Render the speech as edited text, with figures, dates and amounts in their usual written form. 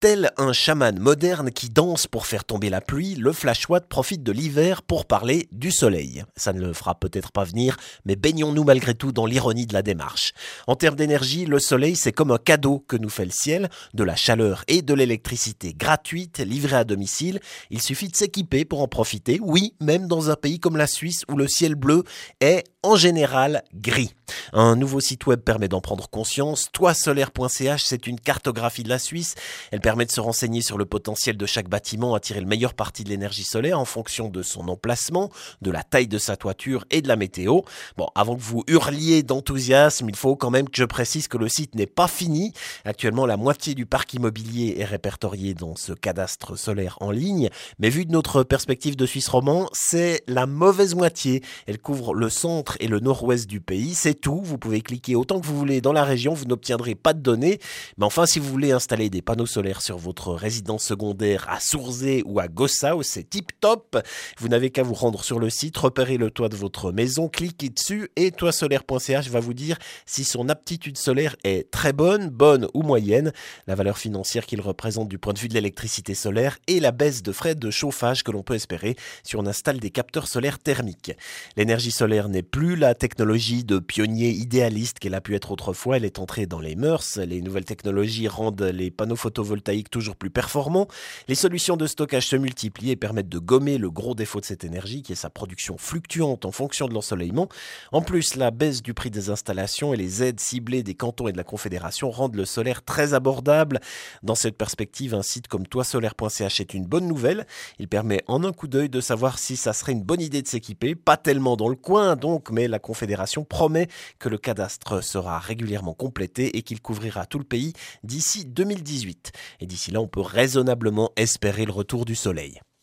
Tel un chaman moderne qui danse pour faire tomber la pluie, le Flash Watt profite de l'hiver pour parler du soleil. Ça ne le fera peut-être pas venir, mais baignons-nous malgré tout dans l'ironie de la démarche. En termes d'énergie, le soleil c'est comme un cadeau que nous fait le ciel, de la chaleur et de l'électricité gratuite, livrée à domicile. Il suffit de s'équiper pour en profiter, oui, même dans un pays comme la Suisse où le ciel bleu est en général gris. Un nouveau site web permet d'en prendre conscience. Toitsolaire.ch, c'est une cartographie de la Suisse. Elle permet de se renseigner sur le potentiel de chaque bâtiment à tirer le meilleur parti de l'énergie solaire en fonction de son emplacement, de la taille de sa toiture et de la météo. Bon, avant que vous hurliez d'enthousiasme, il faut quand même que je précise que le site n'est pas fini. Actuellement, la moitié du parc immobilier est répertorié dans ce cadastre solaire en ligne. Mais vu de notre perspective de Suisse romand, c'est la mauvaise moitié. Elle couvre le centre et le nord-ouest du pays. C'est tout. Vous pouvez cliquer autant que vous voulez dans la région. Vous n'obtiendrez pas de données. Mais enfin, si vous voulez installer des panneaux solaires sur votre résidence secondaire à Sourzé ou à Gossau, c'est tip top. Vous n'avez qu'à vous rendre sur le site, repérer le toit de votre maison, cliquez dessus et toitsolaire.ch va vous dire si son aptitude solaire est très bonne, bonne ou moyenne, la valeur financière qu'il représente du point de vue de l'électricité solaire et la baisse de frais de chauffage que l'on peut espérer si on installe des capteurs solaires thermiques. L'énergie solaire n'est plus la technologie de pionnier idéaliste qu'elle a pu être autrefois, elle est entrée dans les mœurs, les nouvelles technologies rendent les panneaux photovoltaïques toujours plus performants, les solutions de stockage se multiplient et permettent de gommer le gros défaut de cette énergie qui est sa production fluctuante en fonction de l'ensoleillement. En plus, la baisse du prix des installations et les aides ciblées des cantons et de la Confédération rendent le solaire très abordable. Dans cette perspective, un site comme toitsolaire.ch est une bonne nouvelle. Il permet en un coup d'œil de savoir si ça serait une bonne idée de s'équiper, pas tellement dans le coin donc, mais la Confédération promet que le cadastre sera régulièrement complété et qu'il couvrira tout le pays d'ici 2018. Et d'ici là, on peut raisonnablement espérer le retour du soleil.